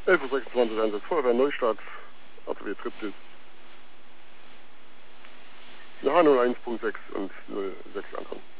11:26 Uhr Einsatz, Feuerwehr Neustadt, ATW Triptis. Eine H01.6 und 06 Anfang.